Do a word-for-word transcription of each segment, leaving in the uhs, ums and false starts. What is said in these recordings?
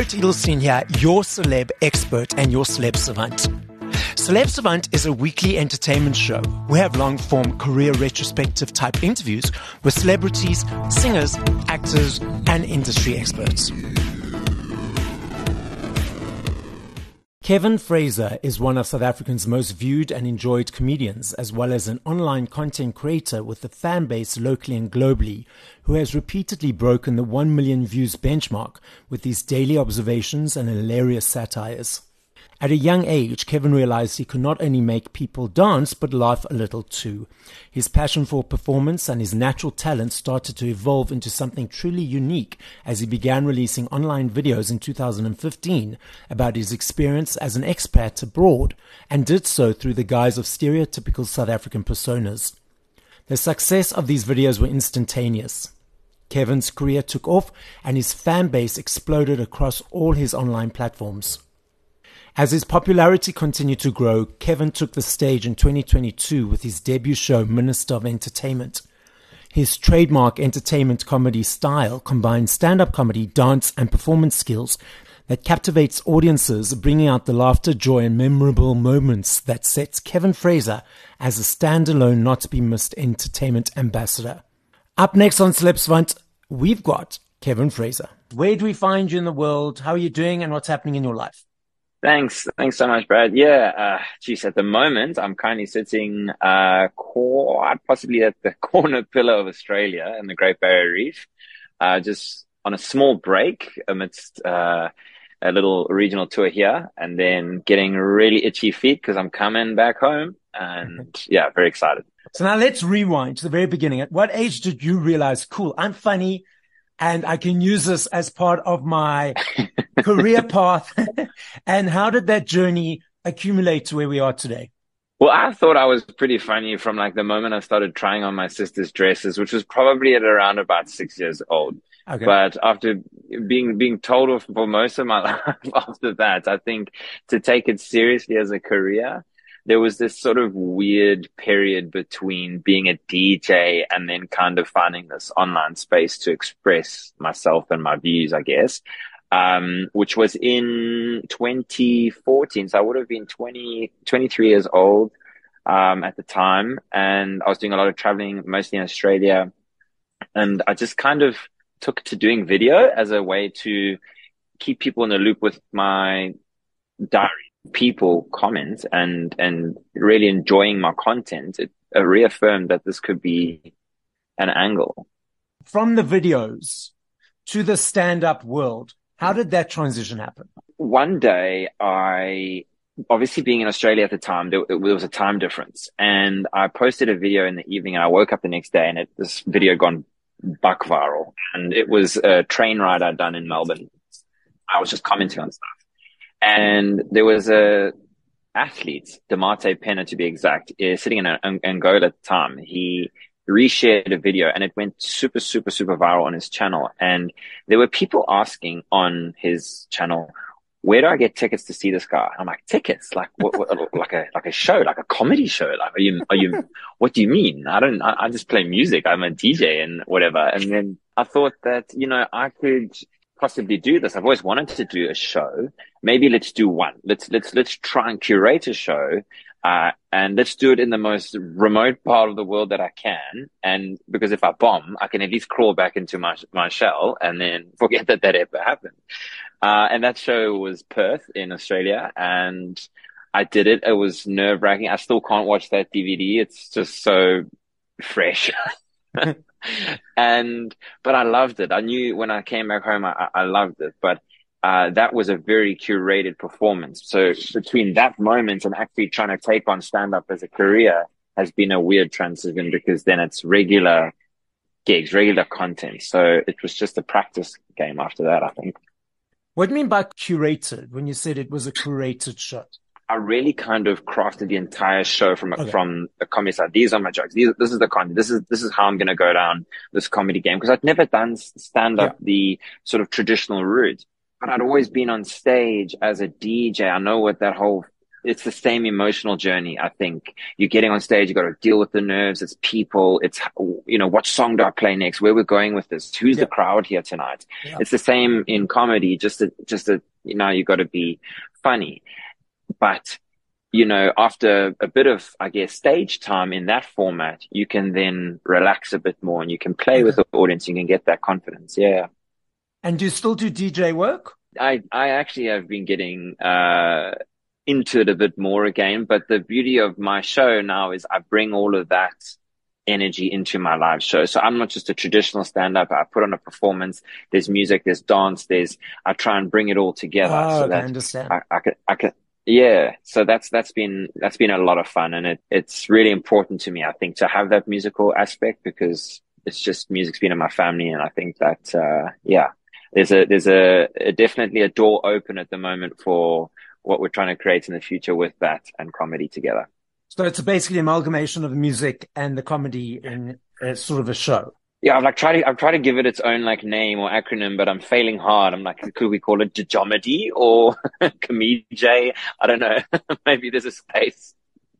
Barrett Edelstein here, your celeb expert and your celeb savant. Celeb Savant is a weekly entertainment show. We have long-form career retrospective type interviews with celebrities, singers, actors, and industry experts. Kevin Fraser is one of South Africa's most viewed and enjoyed comedians, as well as an online content creator with a fan base locally and globally, who has repeatedly broken the one million views benchmark with his daily observations and hilarious satires. At a young age, Kevin realized he could not only make people dance, but laugh a little too. His passion for performance and his natural talent started to evolve into something truly unique as he began releasing online videos in two thousand fifteen about his experience as an expat abroad, and did so through the guise of stereotypical South African personas. The success of these videos were instantaneous. Kevin's career took off and his fan base exploded across all his online platforms. As his popularity continued to grow, Kevin took the stage in twenty twenty-two with his debut show, Minister of Entertainment. His trademark entertainment comedy style combines stand-up comedy, dance, and performance skills that captivates audiences, bringing out the laughter, joy, and memorable moments that sets Kevin Fraser as a standalone, not-to-be-missed entertainment ambassador. Up next on Celeb Savant, we've got Kevin Fraser. Where do we find you in the world? How are you doing, and what's happening in your life? Thanks. Thanks so much, Brad. Yeah, uh, geez, at the moment, I'm currently sitting, uh, quite possibly at the corner pillar of Australia in the Great Barrier Reef, uh, just on a small break amidst, uh, a little regional tour here, and then getting really itchy feet because I'm coming back home, and yeah, very excited. So now let's rewind to the very beginning. At what age did you realize, cool, I'm funny and I can use this as part of my career path? And how did that journey accumulate to where we are today? Well, I thought I was pretty funny from like the moment I started trying on my sister's dresses, which was probably at around about six years old. Okay. But after being being told off for most of my life after that, I think to take it seriously as a career, there was this sort of weird period between being a D J and then kind of finding this online space to express myself and my views, I guess, um, which was in twenty fourteen. So I would have been twenty, twenty-three years old um, at the time. And I was doing a lot of traveling, mostly in Australia. And I just kind of took to doing video as a way to keep people in the loop with my diary. People comment and and really enjoying my content. It uh, reaffirmed that this could be an angle. From the videos to the stand-up world, how did that transition happen? One day, I obviously being in Australia at the time, there, there was a time difference, and I posted a video in the evening, and I woke up the next day, and it, this video had gone buck viral, and it was a train ride I'd done in Melbourne. I was just commenting on stuff. And there was a athlete, Damate Pena to be exact, is sitting in Angola at the time. He reshared a video and it went super, super, super viral on his channel. And there were people asking on his channel, where do I get tickets to see this guy? I'm like, tickets? Like what, what like a, like a show, like a comedy show? Like, are you, are you, what do you mean? I don't, I, I just play music. I'm a D J and whatever. And then I thought that, you know, I could possibly do this. I've always wanted to do a show. Maybe let's do one. Let's, let's, let's try and curate a show. Uh, and let's do it in the most remote part of the world that I can. And because if I bomb, I can at least crawl back into my, my shell and then forget that that ever happened. Uh, and that show was Perth in Australia, and I did it. It was nerve wracking. I still can't watch that D V D. It's just so fresh. And, but I loved it. I knew when I came back home, I, I loved it, but, uh, that was a very curated performance. So between that moment and actually trying to take on stand up as a career has been a weird transition, because then it's regular gigs, regular content. So it was just a practice game after that, I think. What do you mean by curated when you said it was a curated show? I really kind of crafted the entire show from okay. from the comedy side. These are my jokes. These, this is the content. This is this is how I'm going to go down this comedy game, because I'd never done stand up yeah. the sort of traditional route, but I'd always been on stage as a D J. I know what that whole it's the same emotional journey. I think you're getting on stage, you got to deal with the nerves. It's people. It's, you know, what song do I play next? Where we're going with this? Who's Yeah. the crowd here tonight? Yeah. It's the same in comedy. Just a, just a, you know, you got to be funny, but you know, after a bit of, I guess, stage time in that format, you can then relax a bit more and you can play Okay. with the audience. You can get that confidence. Yeah. And do you still do D J work? I, I actually have been getting, uh, into it a bit more again, but the beauty of my show now is I bring all of that energy into my live show. So I'm not just a traditional stand-up. I put on a performance. There's music, there's dance, there's, I try and bring it all together Oh, so okay, I that understand. I, I could, I could, yeah. So that's, that's been, that's been a lot of fun. And it, it's really important to me, I think, to have that musical aspect because it's just music's been in my family. And I think that, uh, yeah, there's a, there's a, a definitely a door open at the moment for what we're trying to create in the future with that and comedy together. So it's basically an amalgamation of the music and the comedy in a, sort of a show. Yeah, I've like tried to, I've tried to give it its own like name or acronym, but I'm failing hard. I'm like, could we call it Djamedy or Comedjay? I don't know. Maybe there's a space.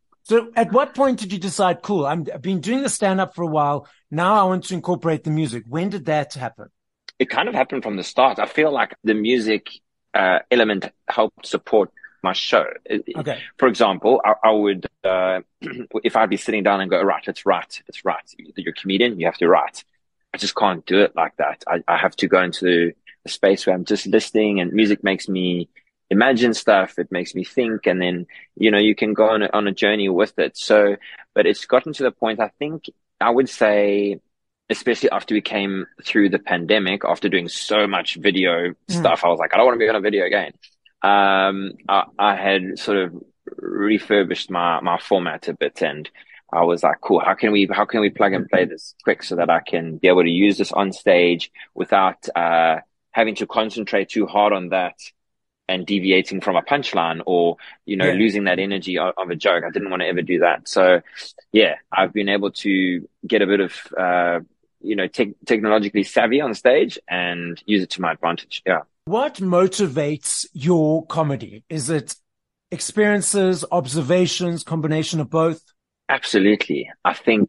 So at what point did you decide, cool, I'm, I've been doing the stand-up for a while. Now I want to incorporate the music. When did that happen? It kind of happened from the start. I feel like the music uh, element helped support my show. Okay. For example, I, I would, uh, if I'd be sitting down and go, right, let's write, let's write. You're a comedian, you have to write. I just can't do it like that. I, I have to go into a space where I'm just listening and music makes me imagine stuff. It makes me think. And then, you know, you can go on a, on a journey with it. So, but it's gotten to the point, I think I would say, especially after we came through the pandemic, after doing so much video mm. stuff, I was like, I don't want to be on a video again. Um, I, I had sort of refurbished my, my format a bit and I was like, cool, how can we, how can we plug and play this quick so that I can be able to use this on stage without, uh, having to concentrate too hard on that and deviating from a punchline or, you know, yeah. losing that energy of, of a joke. I didn't want to ever do that. So yeah, I've been able to get a bit of, uh, you know, te- technologically savvy on stage and use it to my advantage. Yeah. What motivates your comedy? Is it experiences, observations, combination of both? Absolutely. I think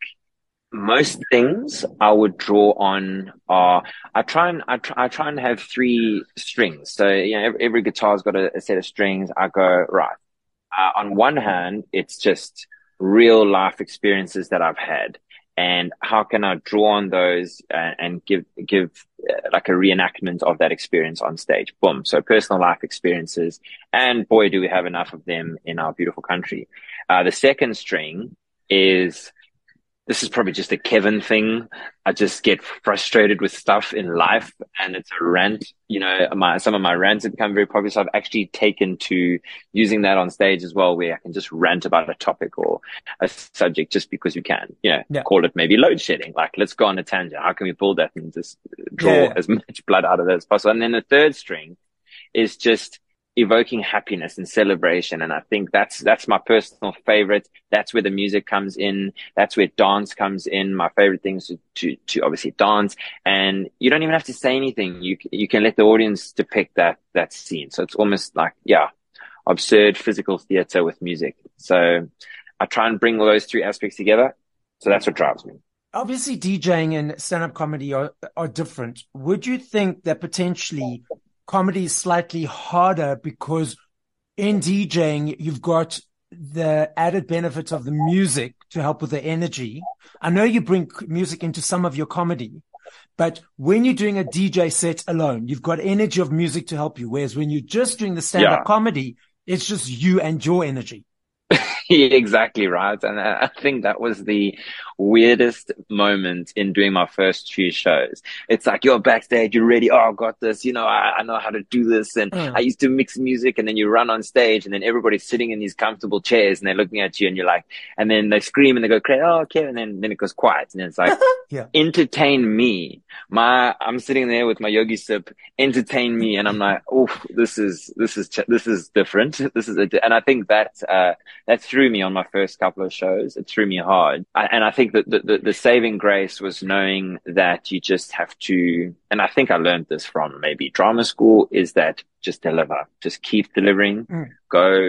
most things I would draw on are, I try and, I try, I try and have three strings. So, you know, every, every guitar's got a, a set of strings. I go, right. Uh, on one hand, it's just real life experiences that I've had. And how can I draw on those and, and give, give uh, like a reenactment of that experience on stage? Boom. So personal life experiences. And boy, do we have enough of them in our beautiful country. Uh, the second string is, this is probably just a Kevin thing. I just get frustrated with stuff in life and it's a rant. You know, my, some of my rants have become very popular. So I've actually taken to using that on stage as well, where I can just rant about a topic or a subject just because we can, you know, yeah. call it maybe load shedding. Like, let's go on a tangent. How can we pull that and just draw yeah. as much blood out of that as possible? And then the third string is just evoking happiness and celebration. And I think that's, that's my personal favorite. That's where the music comes in. That's where dance comes in. My favorite things to, to, to obviously dance. And you don't even have to say anything. You, you can let the audience depict that, that scene. So it's almost like, yeah, absurd physical theater with music. So I try and bring all those three aspects together. So that's what drives me. Obviously DJing and stand-up comedy are, are different. Would you think that potentially comedy is slightly harder because in DJing, you've got the added benefit of the music to help with the energy? I know you bring music into some of your comedy, but when you're doing a D J set alone, you've got energy of music to help you. Whereas when you're just doing the stand-up yeah. comedy, it's just you and your energy. Exactly right. And I think that was the weirdest moment in doing my first few shows. It's like you're backstage, you're ready. Oh, I've got this. You know, I, I know how to do this. And mm. I used to mix music and then you run on stage and then everybody's sitting in these comfortable chairs and they're looking at you and you're like, and then they scream and they go, oh, okay. And then, then it goes quiet. And it's like, yeah. entertain me. My, I'm sitting there with my yogi sip, entertain me. And I'm like, oh, this is, this is, this is different. This is, a, and I think that, uh, that threw me on my first couple of shows. It threw me hard. I, and I think that the, the, the saving grace was knowing that you just have to, and I think I learned this from maybe drama school, is that just deliver, just keep delivering, mm. go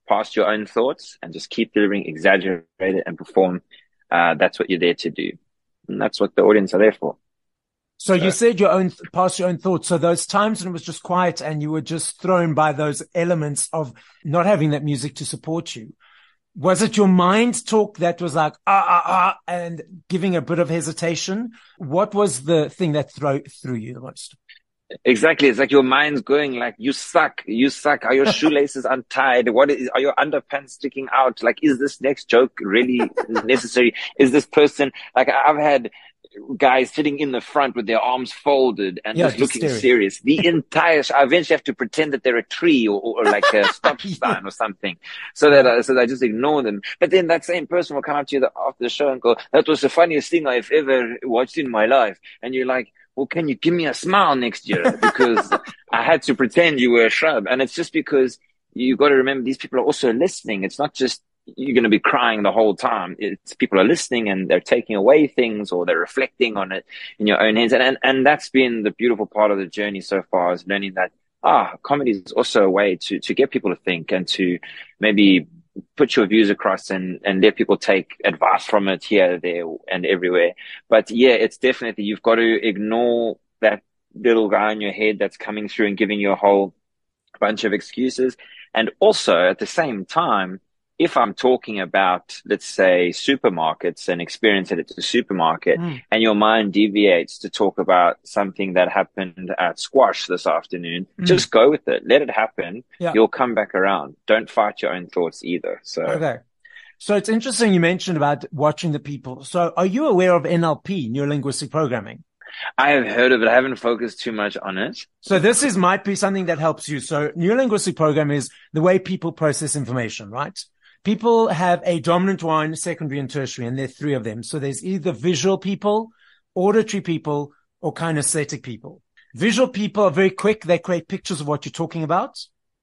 past your own thoughts and just keep delivering, exaggerate it and perform. Uh, that's what you're there to do. And that's what the audience are there for. So, so you said your own, past your own thoughts. So those times when it was just quiet and you were just thrown by those elements of not having that music to support you. Was it your mind talk that was like, ah, ah, ah, and giving a bit of hesitation? What was the thing that threw, threw you the most? Exactly. It's like your mind's going like, you suck, you suck. Are your shoelaces untied? What is, are your underpants sticking out? Like, is this next joke really necessary? Is this person, like I've had guys sitting in the front with their arms folded and yeah, just looking staring. serious. The entire, I eventually have to pretend that they're a tree or, or like a stop sign or something, so that I, so that I just ignore them. But then that same person will come up to you the, after the show and go, "That was the funniest thing I've ever watched in my life," and you're like, well, can you give me a smile next year? Because I had to pretend you were a shrub. And it's just because you got to remember these people are also listening. It's not just you're going to be crying the whole time. It's people are listening and they're taking away things or they're reflecting on it in your own heads. And, and, and that's been the beautiful part of the journey so far, is learning that, ah, comedy is also a way to, to get people to think and to maybe put your views across and, and let people take advice from it here, there, and everywhere. But yeah, it's definitely, you've got to ignore that little guy in your head that's coming through and giving you a whole bunch of excuses. And also at the same time, if I'm talking about, let's say, supermarkets and experience at a supermarket, mm. and your mind deviates to talk about something that happened at squash this afternoon, mm. just go with it. Let it happen. Yeah. You'll come back around. Don't fight your own thoughts either. So, okay. So it's interesting you mentioned about watching the people. So are you aware of N L P, Neuro-Linguistic Programming? I have heard of it. I haven't focused too much on it. So this is might be something that helps you. So Neuro-Linguistic Programming is the way people process information, right? People have a dominant one, secondary and tertiary, and there are three of them. So there's either visual people, auditory people, or kinesthetic people. Visual people are very quick. They create pictures of what you're talking about.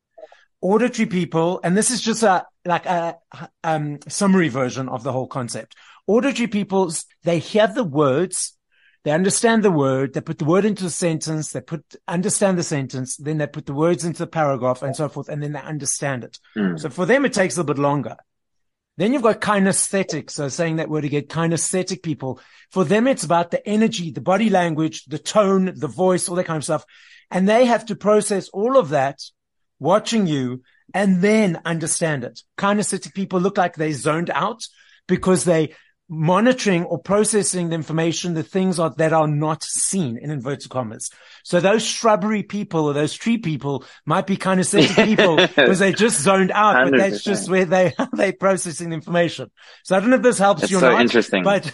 Auditory people, and this is just a, like a, um, summary version of the whole concept. Auditory people, they hear the words, they understand the word, they put the word into the sentence, they put, understand the sentence, then they put the words into the paragraph and so forth, and then they understand it. Mm. So for them, it takes a little bit longer. Then you've got kinesthetic. So saying that word again, kinesthetic people. For them, it's about the energy, the body language, the tone, the voice, all that kind of stuff. And they have to process all of that, watching you, and then understand it. Kinesthetic people look like they zoned out because they monitoring or processing the information, the things are, that are not seen, in inverted commas. So those shrubbery people or those tree people might be kinesthetic people because they just zoned out, one hundred percent. But that's just where they, they processing the information. So I don't know if this helps it's you or so not, interesting. But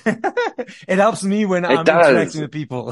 it helps me when it I'm does. interacting with people.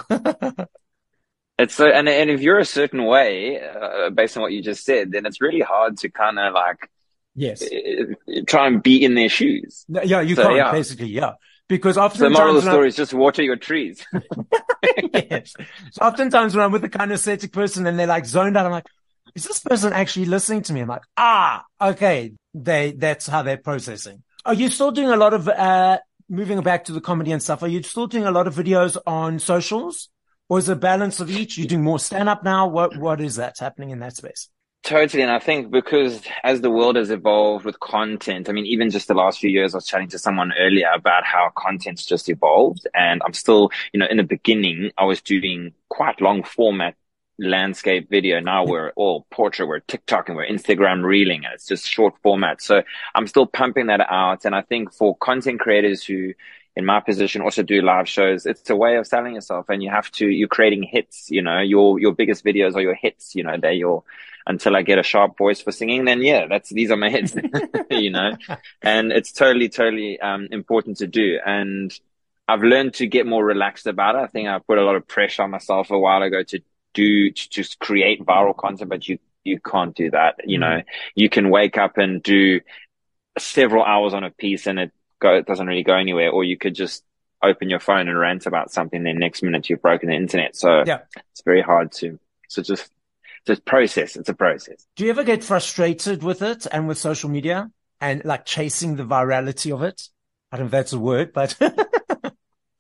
It's so, and, and if you're a certain way, uh, based on what you just said, then it's really hard to kind of like, yes, try and be in their shoes. Yeah, you so, can't, yeah. basically, yeah. Because often so the moral of the story is just water your trees. Yes. So oftentimes when I'm with a kinesthetic person and they're like zoned out, I'm like, is this person actually listening to me? I'm like, ah, okay. They, that's how they're processing. Are you still doing a lot of, uh, moving back to the comedy and stuff? Are you still doing a lot of videos on socials? Or is it a balance of each? You're doing more stand-up now? What, what is that happening in that space? Totally. And I think because as the world has evolved with content, I mean, even just the last few years, I was chatting to someone earlier about how content's just evolved. And I'm still, you know, in the beginning, I was doing quite long format landscape video. Now we're all portrait, we're TikTok and we're Instagram reeling. It's just short format. So I'm still pumping that out. And I think for content creators who, in my position, also do live shows, it's a way of selling yourself, and you have to, you're creating hits, you know, your, your biggest videos are your hits, you know, they're your, until I get a sharp voice for singing, then yeah, that's, these are my hits, you know, and it's totally, totally, um, important to do. And I've learned to get more relaxed about it. I think I put a lot of pressure on myself a while ago to do, to just create viral content, but you, you can't do that. You mm-hmm. know, you can wake up and do several hours on a piece and it, Go, it doesn't really go anywhere, or you could just open your phone and rant about something, then next minute you've broken the internet. So yeah. It's very hard to, so just, just process. It's a process. Do you ever get frustrated with it and with social media and like chasing the virality of it? I don't know if that's a word, but.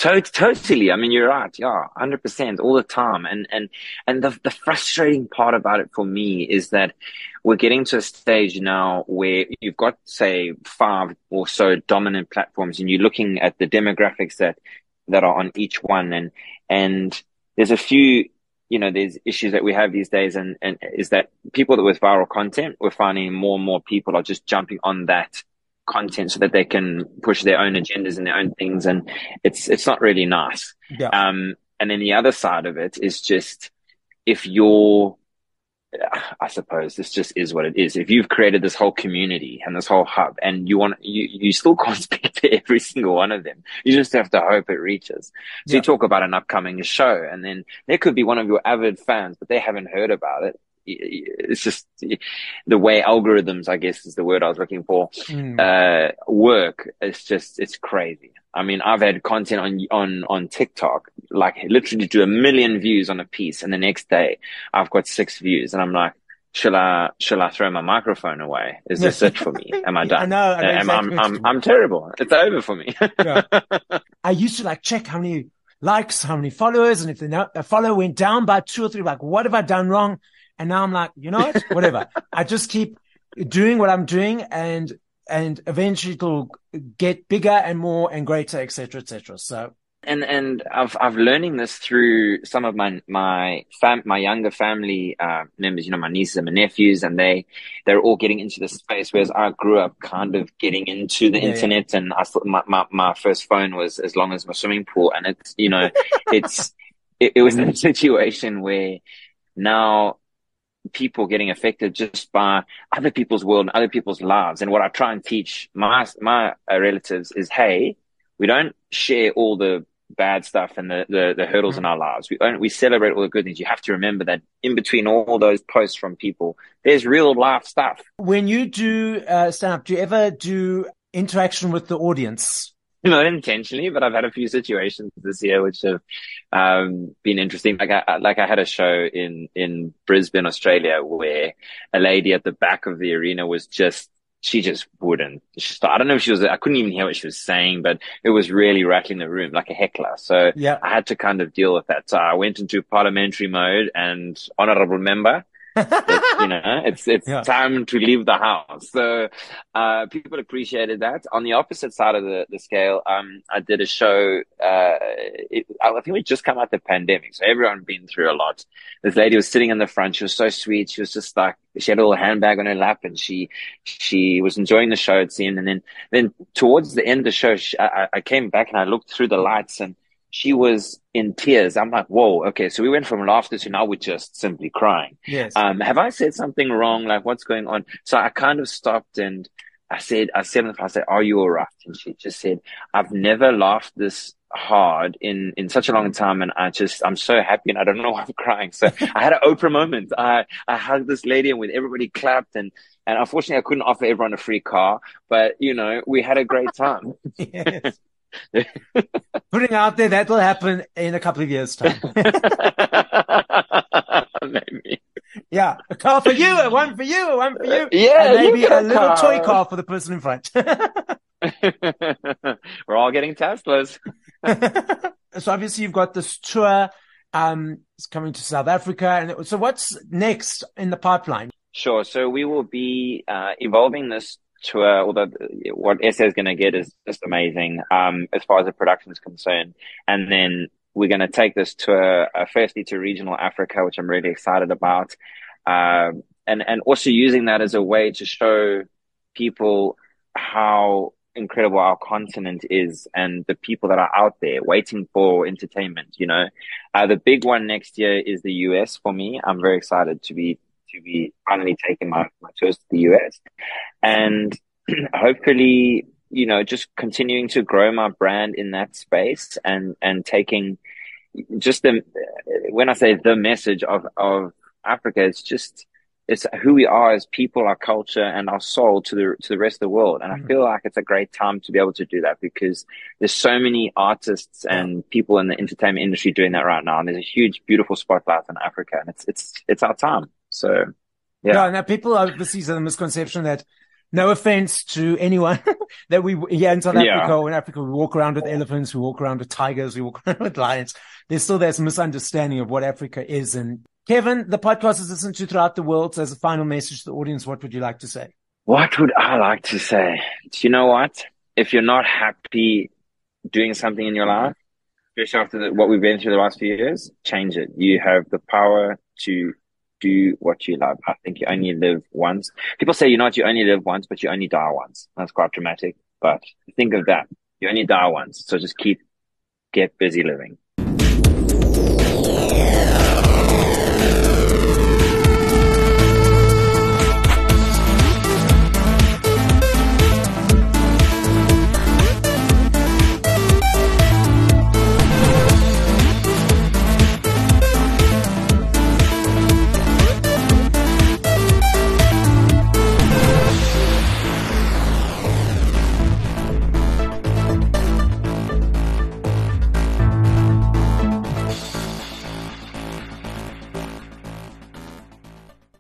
To- totally. I mean, you're right. Yeah, one hundred percent all the time. And, and, and the, the frustrating part about it for me is that we're getting to a stage now where you've got, say, five or so dominant platforms, and you're looking at the demographics that, that are on each one. And, and there's a few, you know, there's issues that we have these days, and, and is that people that with viral content, we're finding more and more people are just jumping on that content so that they can push their own agendas and their own things. And it's, it's not really nice. Yeah. Um, and then the other side of it is just, if you're, I suppose this just is what it is. If you've created this whole community and this whole hub, and you want, you, you still can't speak to every single one of them. You just have to hope it reaches. So Yeah. you talk about an upcoming show, and then there could be one of your avid fans, but they haven't heard about it. It's just the way algorithms, I guess is the word I was looking for, Mm. uh, work. It's just, it's crazy. I mean, I've had content on, on, on TikTok, like literally do a million views on a piece, and the next day I've got six views, and I'm like, shall I, shall I throw my microphone away? Is this it for me? Am I done? I know. I know Am- exactly I'm, what I'm, you mean. I'm terrible. It's over for me. Yeah. I used to like check how many likes, how many followers, and if the, no- the follower went down by two or three, like, what have I done wrong? And now I'm like, you know what? Whatever. I just keep doing what I'm doing, and, and eventually it'll get bigger and more and greater, et cetera, et cetera. So. And, and I've, I've learning this through some of my, my fam, my younger family, uh, members, you know, my nieces and my nephews, and they, they're all getting into this space, whereas I grew up kind of getting into the Yeah, internet, and I thought my, my, my first phone was as long as my swimming pool. And it's, you know, it's, it, it was a situation where now people getting affected just by other people's world and other people's lives. And what I try and teach my, my uh, relatives is, hey, we don't share all the bad stuff and the, the, the hurdles Mm. in our lives. We only, we celebrate all the good things. You have to remember that in between all those posts from people, there's real life stuff. When you do uh, stand up, do you ever do interaction with the audience? Not intentionally, but I've had a few situations this year which have um, been interesting. Like I, like I had a show in, in Brisbane, Australia, where a lady at the back of the arena was just, she just wouldn't. She started, I don't know if she was, I couldn't even hear what she was saying, but it was really rattling the room like a heckler. So Yeah. I had to kind of deal with that. So I went into parliamentary mode and honorable member. It, you know, it's, it's Yeah. time to leave the house. So, uh, people appreciated that. On the opposite side of the, the scale, um, I did a show, uh, it, I think we just come out the pandemic. So everyone been through a lot. This lady was sitting in the front. She was so sweet. She was just like, she had a little handbag on her lap, and she, she was enjoying the show, it seemed. And then, then towards the end of the show, she, I, I came back and I looked through the lights, and she was in tears. I'm like, whoa, okay. So we went from laughter to now we're just simply crying. Yes. Um, have I said something wrong? Like, what's going on? So I kind of stopped, and I said, I said, I said, are you all right? And she just said, I've never laughed this hard in, in such a long time. And I just, I'm so happy, and I don't know why I'm crying. So I had an Oprah moment. I, I hugged this lady, and with everybody clapped, and, and unfortunately I couldn't offer everyone a free car, but you know, we had a great time. Yes. Putting out there, that will happen in a couple of years' time. Maybe. Yeah, a car for you, a one for you, a one for you. Yeah, and maybe you a get a little car. toy car for the person in front. We're all getting Teslas. So obviously you've got this tour, um, it's coming to South Africa. And so what's next in the pipeline? Sure. So we will be uh, evolving this tour, although what S A is going to get is just amazing um, as far as the production is concerned. And then we're going to take this tour uh, firstly to regional Africa, which I'm really excited about. Um, and, and also using that as a way to show people how incredible our continent is, and the people that are out there waiting for entertainment. You know, uh, the big one next year is the U S for me. I'm very excited to be, to be finally taking my, my tours to the U S, and hopefully, you know, just continuing to grow my brand in that space, and, and taking just the, when I say the message of, of Africa, it's just, it's who we are as people, our culture, and our soul to the to the rest of the world. And I feel like it's a great time to be able to do that, because there's so many artists and people in the entertainment industry doing that right now. And there's a huge, beautiful spotlight on Africa, and it's it's it's our time. So, yeah. Yeah, now people obviously have the misconception that No offense to anyone that we, here in South Africa Yeah. or in Africa, we walk around with elephants, we walk around with tigers, we walk around with lions. There's still this misunderstanding of what Africa is. And Kevin, the podcast is listened to throughout the world. So as a final message to the audience, what would you like to say? What would I like to say? Do you know what? If you're not happy doing something in your life, especially after the, what we've been through the last few years, change it. You have the power to do what you love. I think you only live once. People say, you know what, you only live once, but you only die once. That's quite dramatic, but think of that. You only die once. So just keep, get busy living.